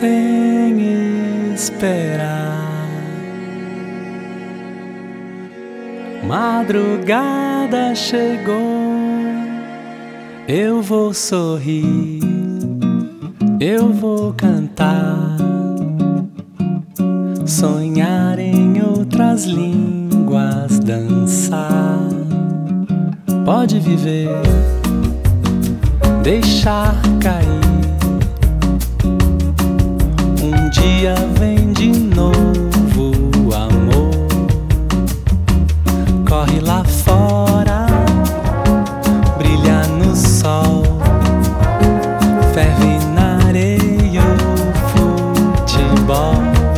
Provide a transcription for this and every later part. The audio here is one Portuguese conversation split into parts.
sem esperar. Madrugada chegou, eu vou sorrir, eu vou cantar, sonhar em outras línguas, dançar. Pode viver, deixar cair. Um dia vem de novo o amor. Corre lá fora, brilha no sol, ferve na areia o futebol.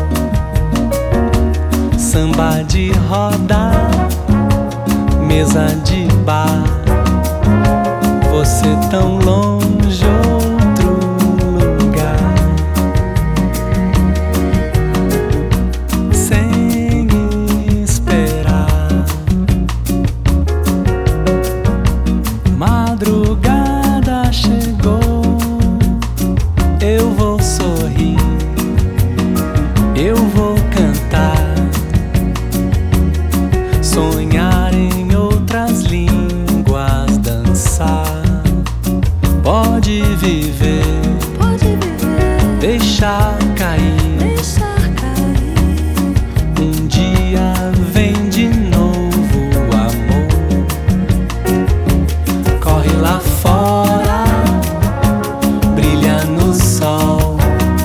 Samba de roda, mesa de bar, você tão longe, outro lugar. Sem esperar, madrugada chegou, eu vou sorrir, eu vou cantar, sonhar em outras línguas, dançar. Pode viver, deixar cair. Um dia vem de novo o amor. Corre lá fora, brilha no sol,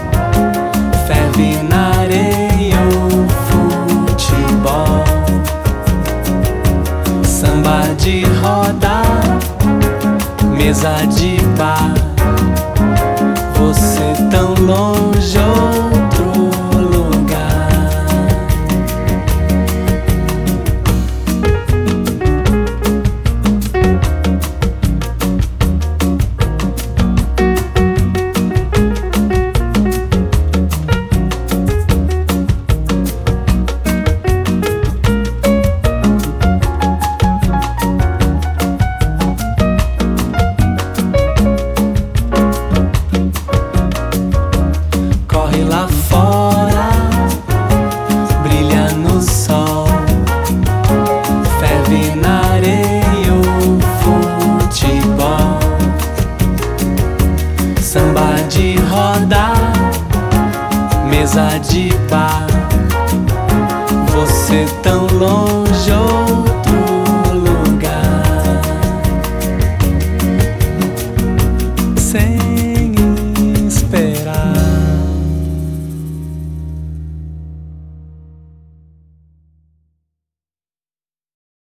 ferve na areia o futebol. Samba de roda, mesa de bar, você tão longe, outro lugar. Corre lá fora, brilha no sol, ferve na areia o futebol. Samba de roda, mesa de bar, você tão longe, outro lugar. Sem